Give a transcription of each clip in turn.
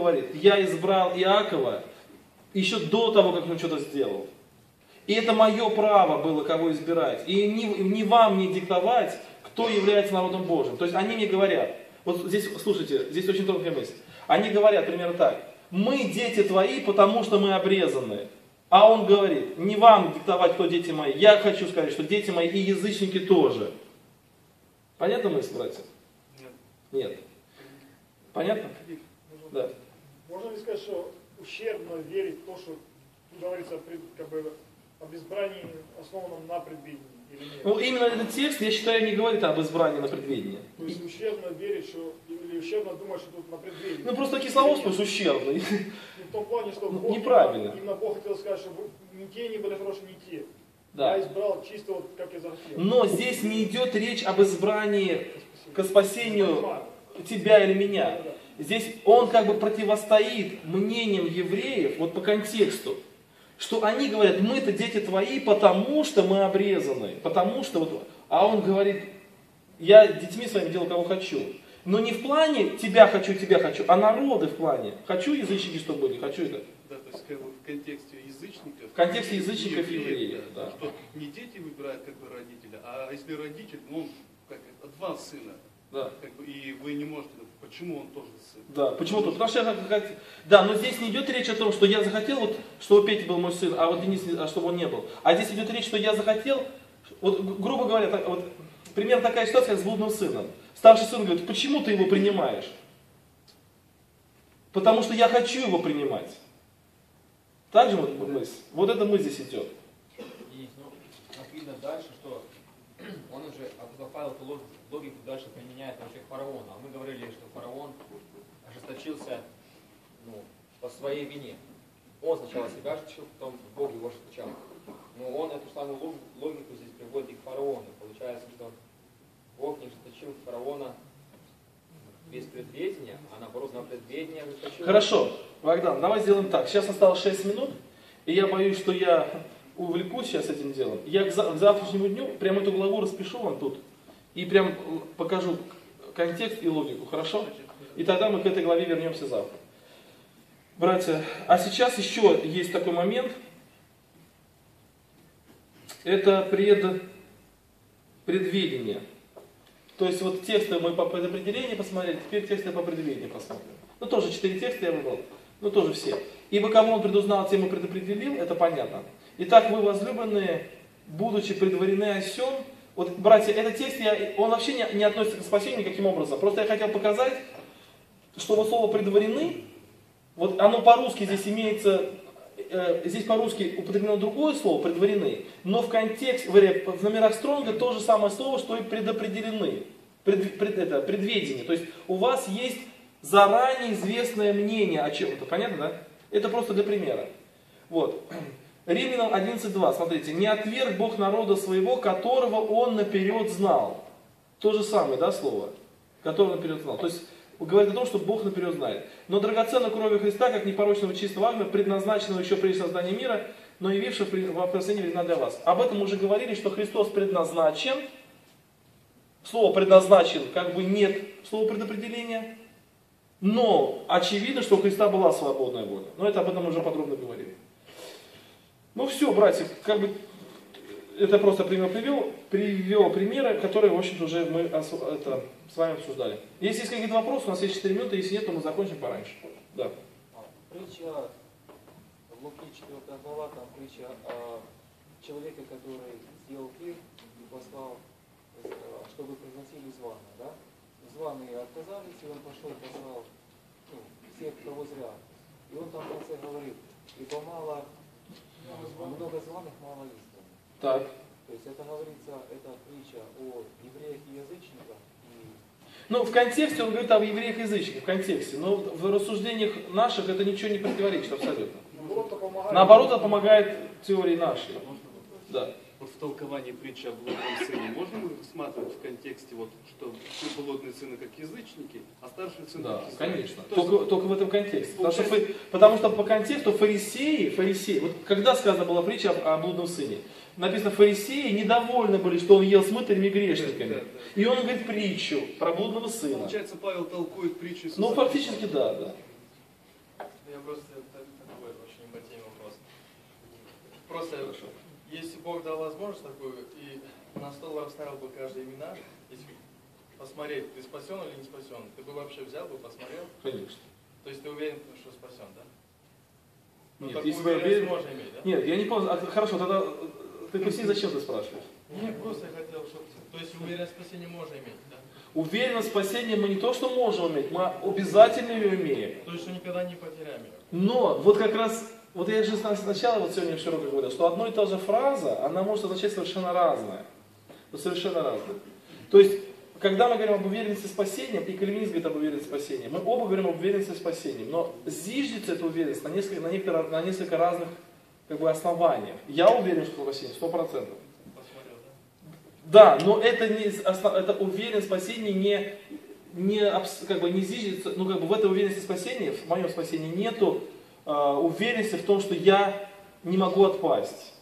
говорит, я избрал Иакова еще до того, как он что-то сделал. И это мое право было, кого избирать. И не вам не диктовать, кто является народом Божьим. То есть они мне говорят, вот здесь, слушайте, здесь очень тонкая мысль. Они говорят примерно так, мы дети твои, потому что мы обрезаны. А он говорит, не вам диктовать, кто дети мои. Я хочу сказать, что дети мои и язычники тоже. Понятна мысль, братья? Нет. Понятно? Да. Можно ли сказать, что ущербно верить в то, что говорится об избрании, основанном на предвидении? Или нет? Ну, именно этот текст, я считаю, не говорит об избрании на предвидение. То есть ущербно верить, что, или ущербно думать, что тут на предвидении? Ну, просто кисловодство ущербный. В том плане, что Бог, неправильно. Именно Бог хотел сказать, что ни те не были хорошие, ни те. Да. Я избрал чисто вот как я захотел. Но здесь не идет речь об избрании к спасению тебя или меня. Здесь он как бы противостоит мнениям евреев, вот по контексту, что они говорят, мы-то дети твои, потому что мы обрезаны, потому что вот, а он говорит, я детьми своими делаю, кого хочу. Но не в плане тебя хочу, а народы в плане. Хочу язычники, чтобы были, хочу это. Да, то есть как бы в контексте язычников. В контексте язычников и евреев, да. Что не дети выбирают как бы родителя, а если родитель, ну он как от вас сына. Да. Как бы, и вы не можете, почему он тоже сын? Да, почему-то, потому что я как. Да, но здесь не идет речь о том, что я захотел, вот, чтобы Петя был мой сын, а вот Денис, чтобы он не был. А здесь идет речь, что я захотел, вот, грубо говоря, так, вот, примерно такая ситуация, как с блудным сыном. Старший сын говорит, почему ты его принимаешь? Потому что я хочу его принимать. Так же вот мысль? Вот эта мысль здесь идет. И, видно дальше, что он уже, апостол Павел эту логику дальше применяет вообще к фараону. А мы говорили, что фараон ожесточился по своей вине. Он сначала себя ожесточил, потом Бог его ожесточал. Но он эту самую логику здесь приводит и к фараону. Получается, что Бог не ожесточил фараона без предведения, а наоборот на предведение ожесточил. Хорошо, Богдан, давай сделаем так. Сейчас осталось 6 минут, и я боюсь, что я увлекусь сейчас этим делом. Я к завтрашнему дню прям эту главу распишу вам тут и прям покажу контекст и логику, хорошо? И тогда мы к этой главе вернемся завтра. Братья, а сейчас еще есть такой момент. Это предведение. То есть вот тексты мы по предопределению посмотрели, теперь тексты по предведению посмотрим. Ну тоже 4 текста я выбрал, ну тоже все. Ибо кого он предузнал, тем и предопределил, это понятно. Итак, вы, возлюбленные, будучи предварены о сем, вот, братья, этот текст, он вообще не относится к спасению никаким образом. Просто я хотел показать, что вот слово предварены, вот оно по-русски здесь имеется, здесь по-русски употреблено другое слово, предварены, но в контексте, в номерах Стронга то же самое слово, что и предопределены, предведение. То есть у вас есть заранее известное мнение о чем-то, понятно, да? Это просто для примера. Вот. Римлянам 11.2, смотрите, не отверг Бог народа своего, которого он наперед знал. То же самое, да, слово, которого наперед знал. То есть говорит о том, что Бог наперед знает. Но драгоценна крови Христа, как непорочного чистого агнца, предназначенного еще прежде создания мира, но явившего в последние времена для вас. Об этом уже говорили, что Христос предназначен. Слово предназначен, как бы нет слова предопределения. Но очевидно, что у Христа была свободная воля. Но это об этом уже подробно говорили. Ну все, братья, как бы это просто привел примеры, которые, в общем-то, уже мы с вами обсуждали. Если есть какие-то вопросы, у нас есть 4 минуты, если нет, то мы закончим пораньше. Да. Притча в Луки 4 глава, там притча о человеке, который сделал пир и послал, чтобы приносили званы, да? Званые отказались, и он пошел и послал всех, кого зря. И он там в конце говорит, ибо много званых, мало истины. Так. То есть это говорится, это притча о евреях и язычниках. Ну, в контексте он говорит об евреях и язычниках, в контексте. Но в рассуждениях наших это ничего не противоречит абсолютно. Наоборот, это помогает теории нашей. Да. Вот в толковании притчи о блудном сыне можно мы рассматривать в контексте, вот, что все блудные сыны как язычники, а старшие сыны да, как язычники? конечно. Только в этом контексте. Потому что по контексту фарисеи, вот когда сказана была притча о блудном сыне, написано, фарисеи недовольны были, что он ел с мытарями и грешниками. Да. И он говорит притчу про блудного сына. Получается, Павел толкует притчу. Ну, фактически да. просто, если Бог дал возможность такую, и на стол расставил бы каждые имена, если посмотреть, ты спасен или не спасен, ты бы вообще взял бы, посмотрел? Конечно. То есть ты уверен, что спасен, да? Ну, Нет, такую если бы я уверенность уверен... можно иметь, да? Нет, я не понял. Хорошо, тогда ты поясни, зачем ты спрашиваешь? Нет, просто я хотел, чтобы... То есть уверенность в спасении можно иметь, да? Уверенность в спасении мы не то, что можем иметь, мы обязательно ее имеем. То есть, что никогда не потеряем ее. Но вот как раз, вот я же сначала вот сегодня в уроках говорил, что одна и та же фраза, она может означать совершенно разное. Совершенно разное. То есть, когда мы говорим об уверенности в спасении, и Кальвинист говорит об уверенности в спасении, мы оба говорим об уверенности в спасении, но зиждется эта уверенность на несколько разных как бы, основаниях. Я уверен, что спасение 100%. Да, но это, это уверенность в спасении не зиждется, ну как бы в этой уверенности в спасении, в моем спасении нету уверенности в том, что я не могу отпасть.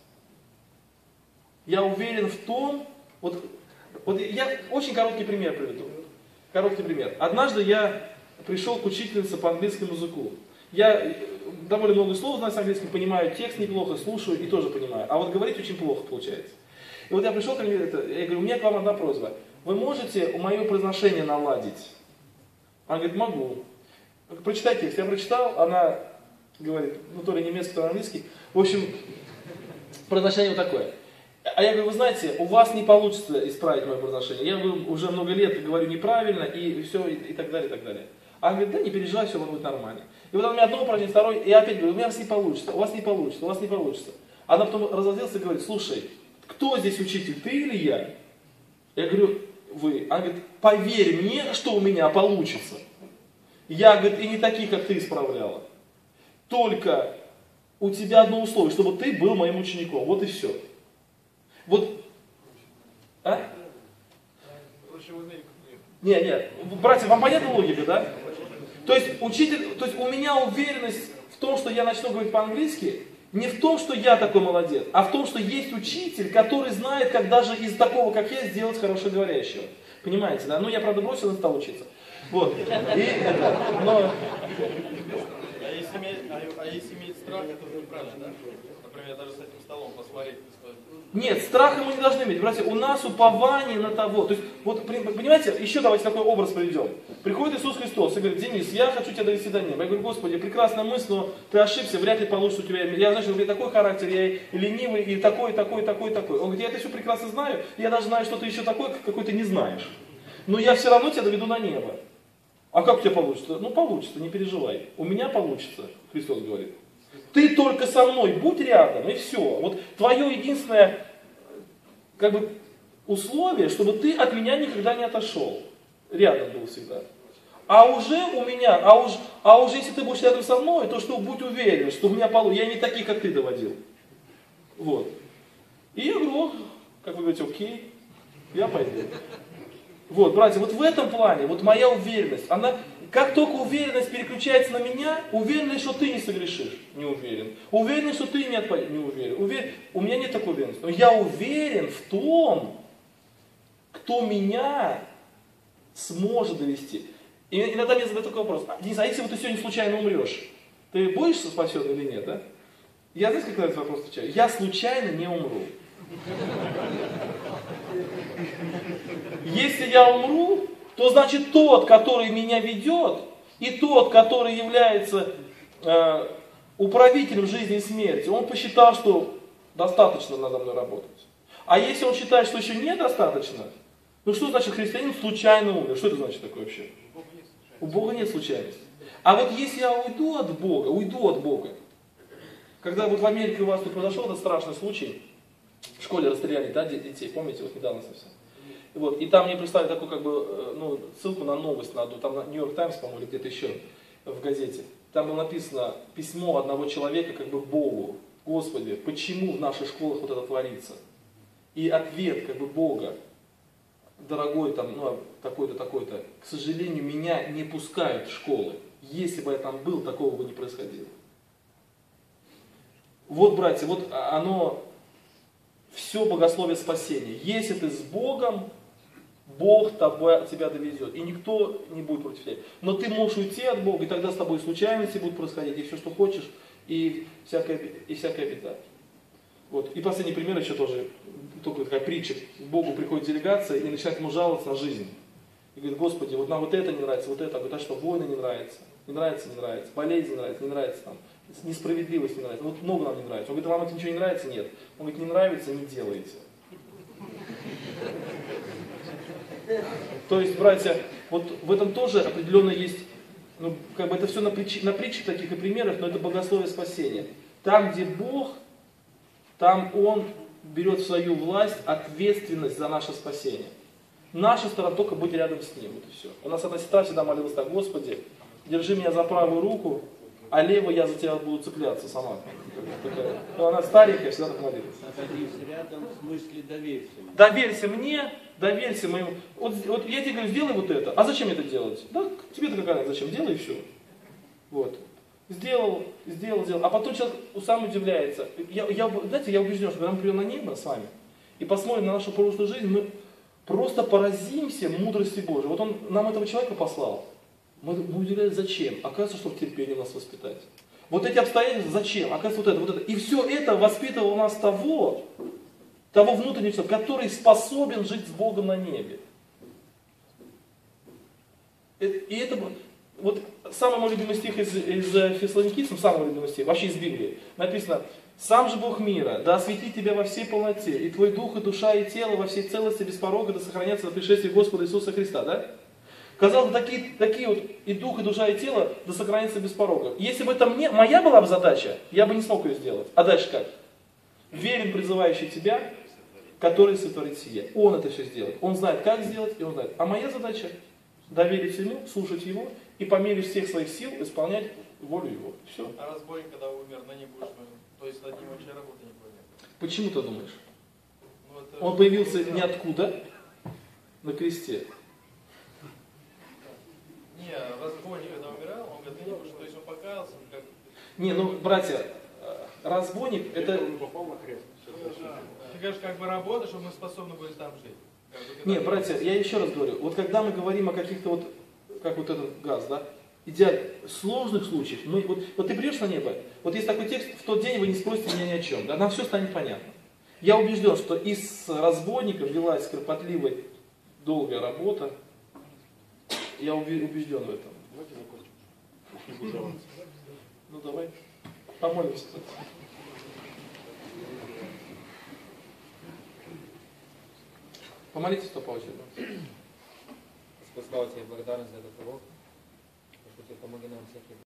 Я уверен в том, вот я очень короткий пример приведу. Короткий пример. Однажды я пришел к учительнице по английскому языку. Я довольно много слов знаю с английским, понимаю текст неплохо, слушаю и тоже понимаю. А вот говорить очень плохо получается. И вот я пришел к ней, я говорю, у меня к вам одна просьба. Вы можете мое произношение наладить? Она говорит, могу. Прочитай текст. Я прочитал, она говорит, ну то ли немецкий, то ли английский. В общем, произношение вот такое. А я говорю, вы знаете, у вас не получится исправить мое произношение. Я говорю, уже много лет говорю неправильно, и все, и так далее, и так далее. Она говорит, да не переживай, все будет нормально. И вот у меня одно упражнение, второе, и я опять говорю, у меня не получится, у вас не получится, у вас не получится. Она потом разозлилась и говорит, слушай, кто здесь учитель, ты или я? Я говорю, вы. Она говорит, поверь мне, что у меня получится. Я, говорит, и не таких, как ты, исправляла. Только у тебя одно условие, чтобы ты был моим учеником. Вот и все. Вот. А? Не, братья, вам понятна логика, да? То есть учитель, то есть у меня уверенность в том, что я начну говорить по-английски, не в том, что я такой молодец, а в том, что есть учитель, который знает, как даже из такого, как я, сделать хорошеговорящего. Понимаете, да? Ну, я, правда, бросил и стал учиться. Вот. Но... А если иметь страх, это уже неправильно, да? Например, даже с этим столом посмотреть. Нет, страха мы не должны иметь. Братья, у нас упование на того. То есть, вот, понимаете, еще давайте такой образ приведем. Приходит Иисус Христос и говорит, Денис, я хочу тебя довести до неба. Я говорю, Господи, прекрасная мысль, но ты ошибся, вряд ли получится у тебя. Я знаю, что у меня такой характер, я и ленивый, и такой, такой, такой, такой. Он говорит, я это все прекрасно знаю, я даже знаю, что ты еще такой, какой ты не знаешь. Но я все равно тебя доведу на небо. А как у тебя получится? Ну, получится, не переживай. У меня получится, Христос говорит. Ты только со мной будь рядом, и все. Вот твое единственное как бы, условие, чтобы ты от меня никогда не отошел. Рядом был всегда. А уже у меня, а уже если ты будешь рядом со мной, то что будь уверен, что у меня получится. Я не таких, как ты доводил. Вот. И я говорю, как вы говорите, окей, я пойду. Вот, братья, вот в этом плане, вот моя уверенность, она, как только уверенность переключается на меня, уверен ли, что ты не согрешишь? Не уверен. Уверен ли, что ты не отпадешь? Не уверен. У меня нет такой уверенности. Но я уверен в том, кто меня сможет довести. И иногда мне задают такой вопрос, Денис, а если вот ты сегодня случайно умрешь, ты будешь спасен или нет, да? Я, знаете, как на этот вопрос отвечаю? Я случайно не умру. Если я умру, то значит тот, который меня ведет, и тот, который является управителем жизни и смерти, он посчитал, что достаточно надо мной работать. А если он считает, что еще недостаточно, ну что значит христианин случайно умер? Что это значит такое вообще? У Бога нет случайности. А вот если я уйду от Бога, когда вот в Америке у вас тут произошел этот страшный случай, в школе расстреляли, да, детей, помните, вот недавно совсем. Вот, и там мне прислали такую, как бы, ну, ссылку на новость, на одну, там на Нью-Йорк Таймс, по-моему, или где-то еще в газете. Там было написано письмо одного человека, как бы, Богу. Господи, почему в наших школах вот это творится? И ответ, как бы, Бога, дорогой, там, ну, такой-то, такой-то, к сожалению, меня не пускают в школы. Если бы я там был, такого бы не происходило. Вот, братья, вот оно, все богословие спасения. Если ты с Богом, Бог тебя доведет. И никто не будет против тебя. Но ты можешь уйти от Бога, и тогда с тобой случайности будут происходить, и все, что хочешь, и всякая беда. Вот. И последний пример еще тоже, только такая притча. К Богу приходит делегация и начинает ему жаловаться на жизнь. И говорит: Господи, вот нам вот это не нравится, вот это. Говорит: а что, войны не нравится? Не нравится, не нравится. Болезнь не нравится, там. Несправедливость не нравится. Вот много нам не нравится. Он говорит: а вам это ничего не нравится? Нет. Он говорит: не нравится, не делайте. То есть, братья, вот в этом тоже определенно есть, ну, как бы это все на притчах таких и примерах, но это богословие спасения. Там, где Бог, там Он берет в свою власть ответственность за наше спасение. Наша сторона только быть рядом с Ним. Вот и все. У нас одна сестра всегда молилась так: Господи, держи меня за правую руку, а левой я за тебя буду цепляться сама. Но она старенькая, всегда так молилась. Находись рядом, в смысле доверься мне. Доверься мне, доверься моему. Вот я тебе говорю: сделай вот это. А зачем это делать? Да тебе-то какая зачем? Делай и все. Вот. Сделал. А потом человек сам удивляется. Знаете, я убежден, что когда мы придем на небо с вами и посмотрим на нашу прошлую жизнь, мы просто поразимся мудрости Божией. Вот Он нам этого человека послал. Мы удивляемся, зачем? Оказывается, чтобы терпение нас воспитать. Вот эти обстоятельства зачем? Оказывается, вот это. И все это воспитывало у нас того внутреннего человека, который способен жить с Богом на небе. И это вот самый мой любимый стих из Фессалоникийцам, самый любимый стих, вообще из Библии. Написано: «Сам же Бог мира, да осветит тебя во всей полноте, и твой дух, и душа, и тело во всей целости без порога да сохранятся до пришествия Господа Иисуса Христа». Да? Казалось бы, такие вот и дух, и душа, и тело да сохранятся без порога. Если бы это моя была бы задача, я бы не смог ее сделать. А дальше как? Верен, призывающий тебя, который сотворит сие. Он это все сделает. Он знает, как сделать, и он знает. А моя задача — доверить Ему, слушать Его и по мере всех своих сил исполнять волю Его. Все. А разбойник, когда умер, на ней будешь, то есть над ним вообще работы не будет. Почему ты думаешь? Ну, это Он появился ниоткуда на кресте. Не, разбойник, когда умирал, он говорит, ты не будешь, то есть он покаялся, как... Не, ну, братья, разбойник — это... Он попал на крест. Ты говоришь, как бы работа, чтобы мы способны были там жить. Не, братья, я еще раз говорю, вот когда мы говорим о каких-то вот, как вот этот газ, да, идеально, сложных случаях, вот ты придешь на небо, вот есть такой текст: в тот день вы не спросите меня ни о чем, да, нам все станет понятно. Я убежден, что и с разбойником велась кропотливая, долгая работа, я убежден в этом. Давайте закончим. Ну давай, помолимся. Помолитесь, кто поочередно. Господь, слава тебе, благодарность за этот урок. Прошу тебя, помоги нам всякие